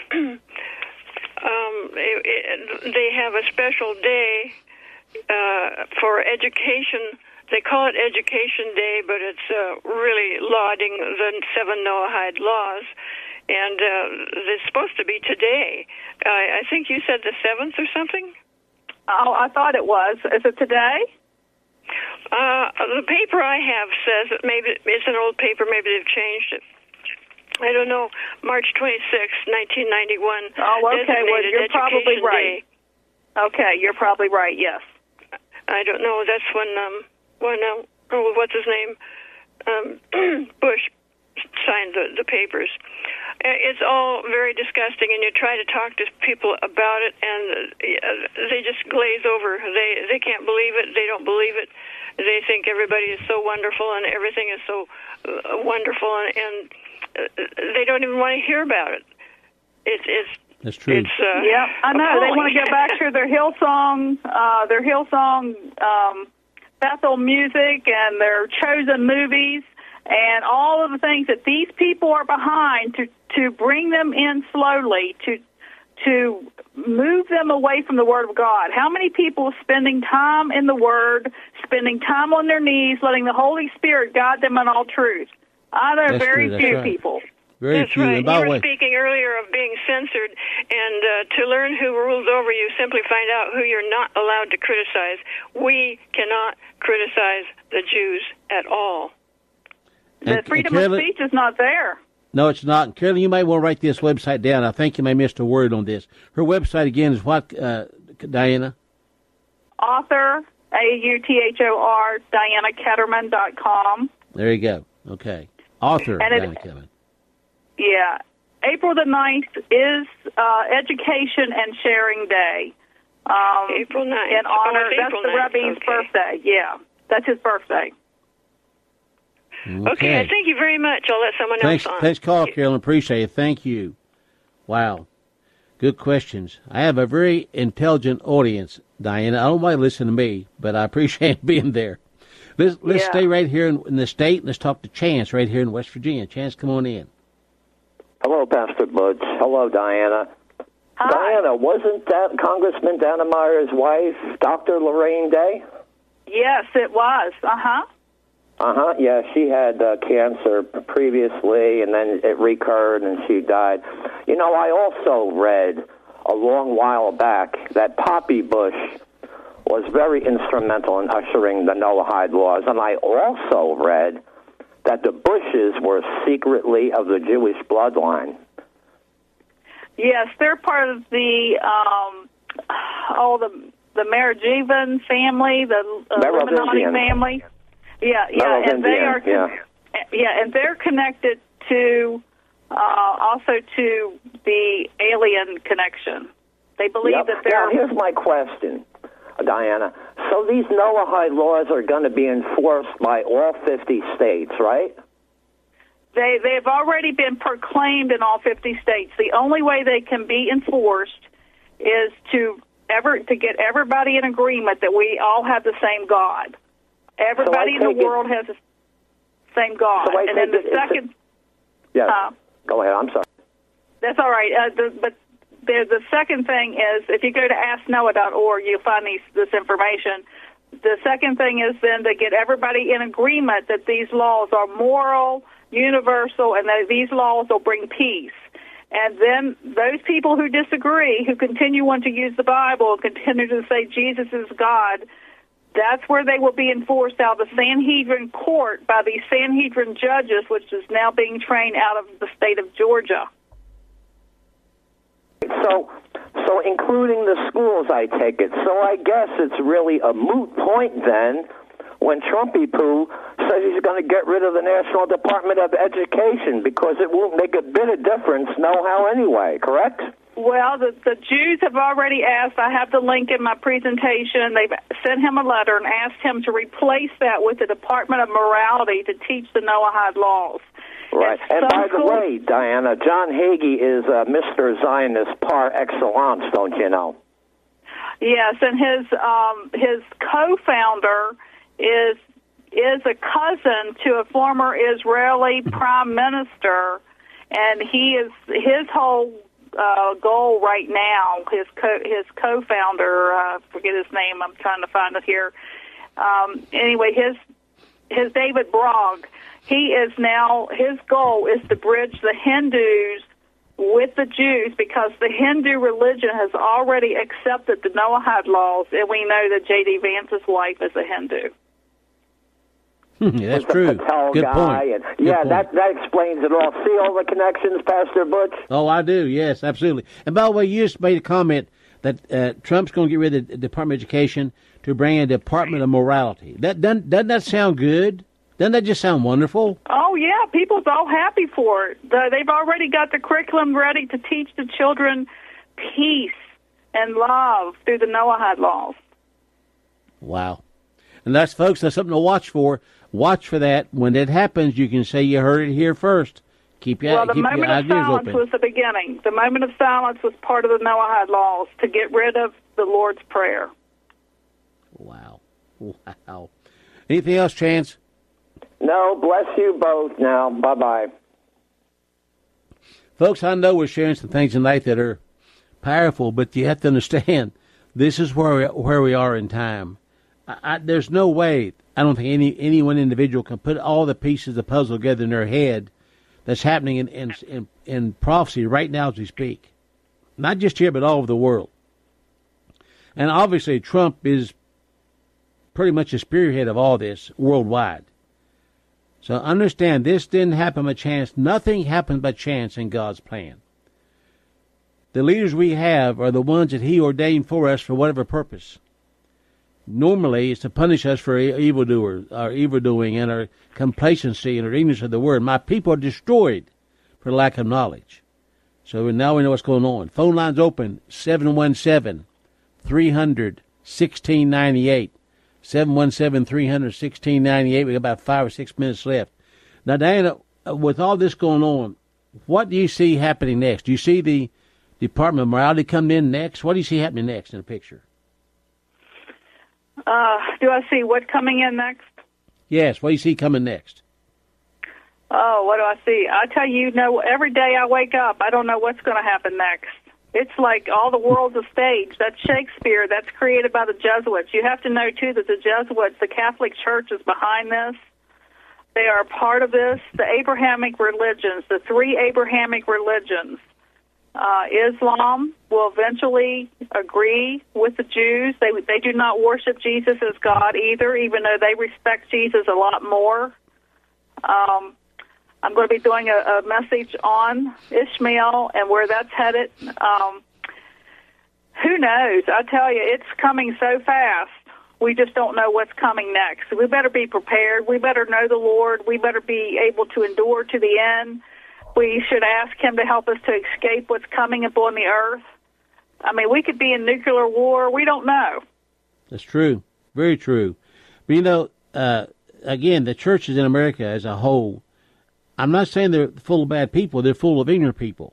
they have a special day for education. They call it Education Day, but it's really lauding the 7 Noahide laws. And it's supposed to be today. I think you said the 7th or something? Oh, I thought it was. Is it today? The paper I have says that maybe it's an old paper. Maybe they've changed it. I don't know. March 26, 1991. Oh, okay. Well, you're probably right. Day. Okay, you're probably right. Yes. I don't know. That's when what's his name? Bush signed the papers. It's all very disgusting, and you try to talk to people about it, and they just glaze over. They can't believe it. They don't believe it. They think everybody is so wonderful, and everything is so wonderful, and they don't even want to hear about it. It's That's true. It's yeah, I know. They want to go back to their Hillsong Bethel music and their chosen movies and all of the things that these people are behind to bring them in slowly, to move them away from the Word of God. How many people are spending time in the Word, spending time on their knees, letting the Holy Spirit guide them in all truth? I know very few people. That's right. You were speaking earlier of being censored, and to learn who rules over you, simply find out who you're not allowed to criticize. We cannot criticize the Jews at all. The freedom of speech is not there. No, it's not. And Carolyn, you might want to write this website down. I think you may have missed a word on this. Her website, again, is what, Diana? Author, AUTHOR, DianaKetterman.com. There you go. Okay. Author, Diana Ketterman. Yeah. April the 9th is Education and Sharing Day. April 9th. In honor, that's April the 9th. Rebbe's birthday. Yeah, that's his birthday. Okay, thank you very much. I'll let someone else on. Thanks, call, Carolyn. Appreciate it. Thank you. Wow. Good questions. I have a very intelligent audience, Diana. I don't mind listening to me, but I appreciate being there. Let's stay right here in the state, and let's talk to Chance right here in West Virginia. Chance, come on in. Hello, Pastor Butch. Hello, Diana. Hi. Diana, wasn't that Congressman Dannemeyer's wife, Dr. Lorraine Day? Yes, it was. Yeah, she had cancer previously, and then it recurred, and she died. You know, I also read a long while back that Poppy Bush was very instrumental in ushering the Noahide laws, and I also read that the Bushes were secretly of the Jewish bloodline. Yes, they're part of the Merajivan family, the Illuminati family. Yeah, and they are. And they're connected to also to the alien connection. They believe that they're. Now, here's my question, Diana. So these Noahide laws are going to be enforced by all 50 states, right? They've already been proclaimed in all 50 states. The only way they can be enforced is to get everybody in agreement that we all have the same God. Everybody in the world has the same God. So and then the second... Yes, go ahead. I'm sorry. That's all right. But the second thing is, if you go to AskNoah.org, you'll find this information. The second thing is then to get everybody in agreement that these laws are moral, universal, and that these laws will bring peace. And then those people who disagree, who continue want to use the Bible and continue to say Jesus is God, that's where they will be enforced out of the Sanhedrin court by these Sanhedrin judges, which is now being trained out of the state of Georgia. So including the schools, I take it. So I guess it's really a moot point then when Trumpy Poo says he's going to get rid of the National Department of Education because it won't make a bit of difference no-how anyway, correct? Well, the Jews have already asked. I have the link in my presentation. They've sent him a letter and asked him to replace that with the Department of Morality to teach the Noahide laws. Right. And by the way, Diana, John Hagee is Mr. Zionist par excellence, don't you know? Yes, and his co-founder is a cousin to a former Israeli prime minister, and his whole goal right now, his co-founder, forget his name, I'm trying to find it here. Anyway, his David Brogg, his goal is to bridge the Hindus with the Jews because the Hindu religion has already accepted the Noahide laws, and we know that J.D. Vance's wife is a Hindu. That's true. Good point. That explains it all. See all the connections, Pastor Butch? Oh, I do, yes, absolutely. And by the way, you just made a comment that Trump's going to get rid of the Department of Education to bring in a Department of Morality. Doesn't that sound good? Doesn't that just sound wonderful? Oh, yeah, people's all happy for it. They've already got the curriculum ready to teach the children peace and love through the Noahide laws. Wow. And that's, folks, that's something to watch for. Watch for that. When it happens, you can say you heard it here first. Keep your the moment of eyes silence open. was the beginning. The moment of silence was part of the Noahide laws to get rid of the Lord's Prayer. Wow. Anything else, Chance? No, bless you both now. Bye-bye. Folks, I know we're sharing some things tonight that are powerful, but you have to understand this is where we are in time. There's no way, I don't think any one individual can put all the pieces of the puzzle together in their head that's happening in prophecy right now as we speak. Not just here, but all over the world. And obviously Trump is pretty much the spearhead of all this worldwide. So understand, this didn't happen by chance. Nothing happened by chance in God's plan. The leaders we have are the ones that He ordained for us for whatever purpose. Normally, it's to punish us for evildoers, our evildoing, and our complacency and our ignorance of the Word. My people are destroyed for lack of knowledge. So now we know what's going on. Phone lines open, 717-300-1698. 717-300-1698. We got about 5 or 6 minutes left. Now, Diana, with all this going on, what do you see happening next? Do you see the Department of Morality come in next? What do you see happening next in the picture? Do I see what coming in next? Yes, what do you see coming next? Oh, what do I see? I tell you, every day I wake up, I don't know what's going to happen next. It's like all the world's a stage. That's Shakespeare. That's created by the Jesuits. You have to know, too, that the Jesuits, the Catholic Church, is behind this. They are a part of this. The Abrahamic religions, the 3 Abrahamic religions, Islam will eventually agree with the Jews. They do not worship Jesus as God either, even though they respect Jesus a lot more. I'm going to be doing a message on Ishmael and where that's headed. Who knows? I tell you, it's coming so fast. We just don't know what's coming next. We better be prepared. We better know the Lord. We better be able to endure to the end. We should ask Him to help us to escape what's coming upon the earth. I mean, we could be in nuclear war. We don't know. That's true. Very true. But, again, the churches in America as a whole, I'm not saying they're full of bad people. They're full of ignorant people.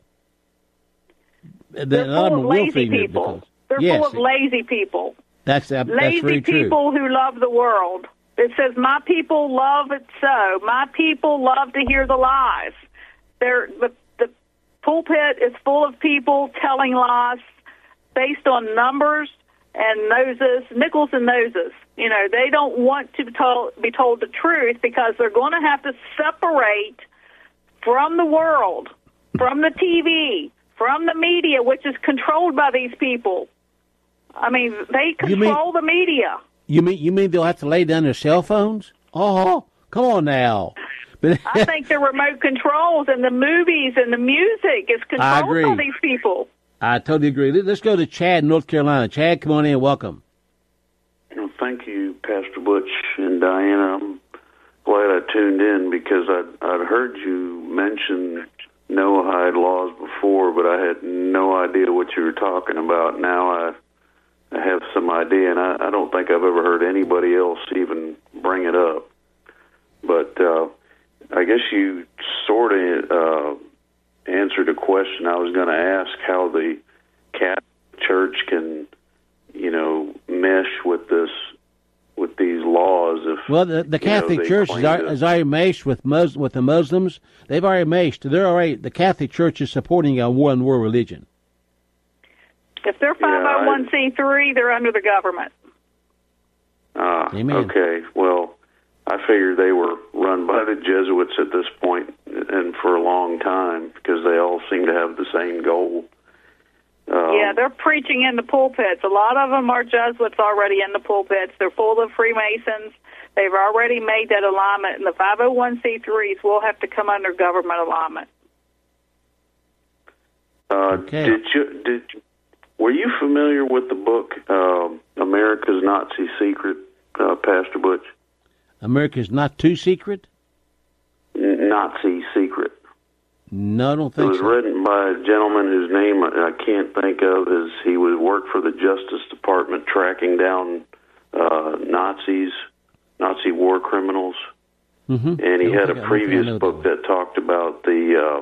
They're full of lazy people. They're full of lazy people. That's very true. Lazy people who love the world. It says, my people love it so. My people love to hear the lies. The pulpit is full of people telling lies based on numbers and noses, nickels and noses. They don't want to be told the truth because they're going to have to separate from the world, from the TV, from the media, which is controlled by these people. I mean, they control the media. You mean they'll have to lay down their cell phones? Oh, come on now. I think the remote controls and the movies and the music is controlled by these people. I totally agree. Let's go to Chad, North Carolina. Chad, come on in. Welcome. Thank you, Pastor Butch and Diana. I'm glad I tuned in because I'd heard you mention Noahide laws before, but I had no idea what you were talking about. Now I have some idea, and I don't think I've ever heard anybody else even bring it up. But I guess you sort of answered a question I was going to ask, how the Catholic Church can, mesh with these laws. The Catholic Church is already meshed with the Muslims. They've already meshed. The Catholic Church is supporting a one world religion. If they're 501c3, they're under the government. Amen. Okay. Well, I figured they were run by the Jesuits at this point and for a long time because they all seem to have the same goal. Yeah, they're preaching in the pulpits. A lot of them are Jesuits already in the pulpits. They're full of Freemasons. They've already made that alignment, and the 501c3s will have to come under government alignment. Okay. Were you familiar with the book America's Nazi Secret, Pastor Butch? America's Not Too Secret? Nazi Secret. No, I don't think so. It was written by a gentleman whose name I can't think of, as he would work for the Justice Department tracking down Nazi war criminals. and he had a previous book that talked about the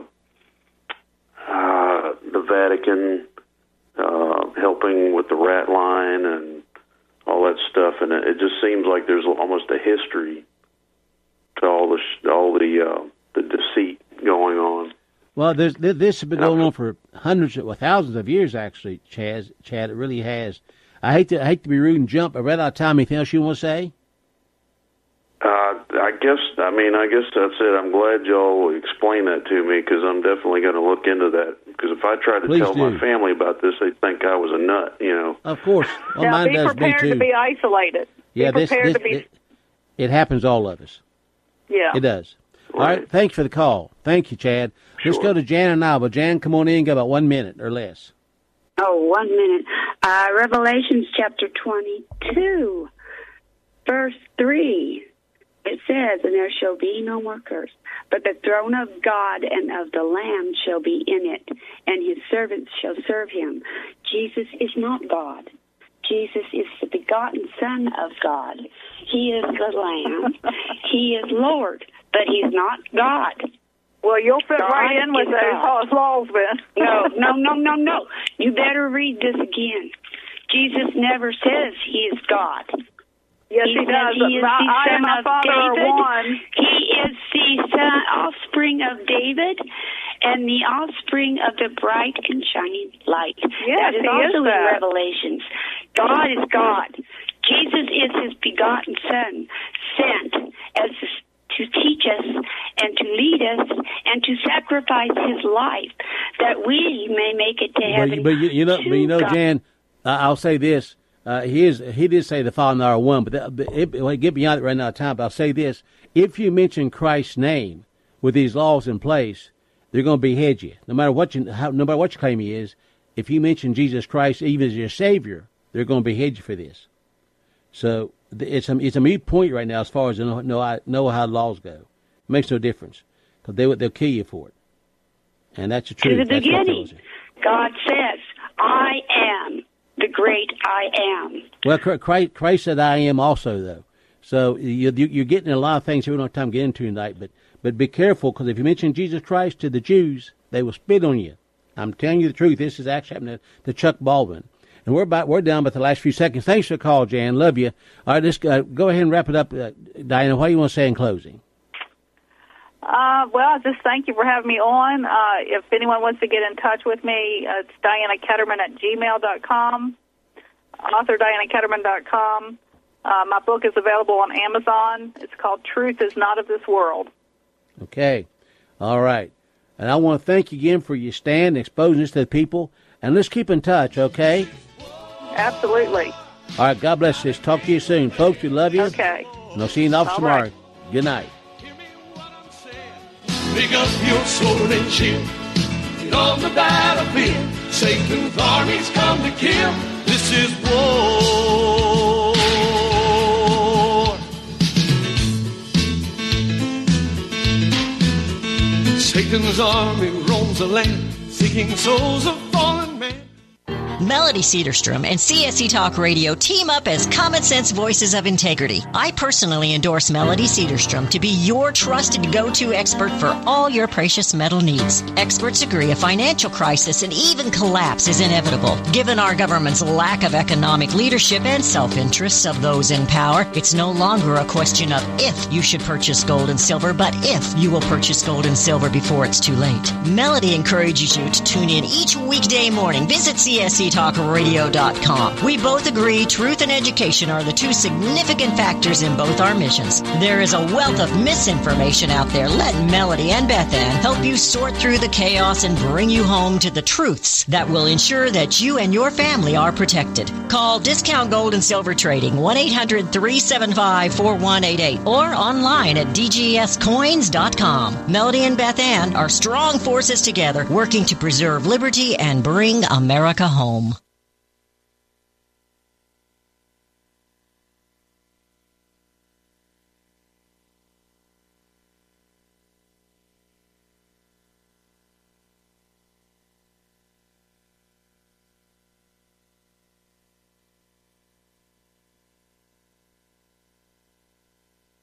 Vatican helping with the rat line and all that stuff, and it just seems like there's almost a history to all the deceit going on. Well, this has been going on for hundreds or thousands of years, actually, Chad. It really has. I hate to be rude and jump. I read out of time. Anything else you want to say? I guess that's it. I'm glad y'all explained that to me, because I'm definitely going to look into that. Because if I tried to tell my family about this, they'd think I was a nut, you know. Of course. Well, now, be prepared to be isolated. Yeah, it happens to all of us. Yeah. It does. All right. Thanks for the call. Thank you, Chad. Sure. Let's go to Jan and Alba. Jan, come on in. Got about 1 minute or less. Oh, 1 minute. Revelations chapter 22, verse 3. It says, "And there shall be no more curse, but the throne of God and of the Lamb shall be in it, and his servants shall serve him." Jesus is not God. Jesus is the begotten Son of God. He is the Lamb. He is Lord, but he's not God. Well, you'll fit right in with those laws, Ben. No. You better read this again. Jesus never says he is God. Yes, he does. He is I and my Father are one. He is the offspring of David and the offspring of the bright and shining light. Yes, that is also in Revelations. God is God. Jesus is his begotten Son, sent to teach us and to lead us and to sacrifice his life that we may make it to heaven. But you know, Jan, I'll say this. He did say the Father and I are one, but we'll get beyond it right now time. But I'll say this: if you mention Christ's name with these laws in place, they're going to behead you. No matter what you claim he is, if you mention Jesus Christ even as your Savior, they're going to behead you for this. So it's a moot point right now as far as know how laws go. It makes no difference because they'll kill you for it, and that's the truth. To the beginning, God says, "I am the great I am." Well, Christ said, "I am" also, though. So you're getting a lot of things here we don't have time to get into tonight. But be careful, because if you mention Jesus Christ to the Jews, they will spit on you. I'm telling you the truth. This is actually happening to Chuck Baldwin. And we're down by the last few seconds. Thanks for the call, Jan. Love you. All right, let's go ahead and wrap it up. Diana, what do you want to say in closing? Well, just thank you for having me on. If anyone wants to get in touch with me, it's DianaKetterman@gmail.com, authorDianaKetterman.com. My book is available on Amazon. It's called Truth is Not of This World. Okay. All right. And I want to thank you again for your stand, exposing this to the people. And let's keep in touch, okay? Absolutely. All right. God bless you. Talk to you soon. Folks, we love you. Okay. And I'll see you in the office tomorrow. Good night. Pick up your sword and shield. Get on the battlefield. Satan's armies come to kill. This is war. Satan's army roams the land, seeking souls of fallen men. Melody Cedarstrom and CSC Talk Radio team up as common sense voices of integrity. I personally endorse Melody Cedarstrom to be your trusted go-to expert for all your precious metal needs. Experts agree a financial crisis and even collapse is inevitable. Given our government's lack of economic leadership and self-interests of those in power, it's no longer a question of if you should purchase gold and silver, but if you will purchase gold and silver before it's too late. Melody encourages you to tune in each weekday morning. Visit CSCTalkRadio.com. We both agree truth and education are the two significant factors in both our missions. There is a wealth of misinformation out there. Let Melody and Beth Ann help you sort through the chaos and bring you home to the truths that will ensure that you and your family are protected. Call Discount Gold and Silver Trading 1-800-375-4188 or online at dgscoins.com. Melody and Beth Ann are strong forces together working to preserve liberty and bring America home.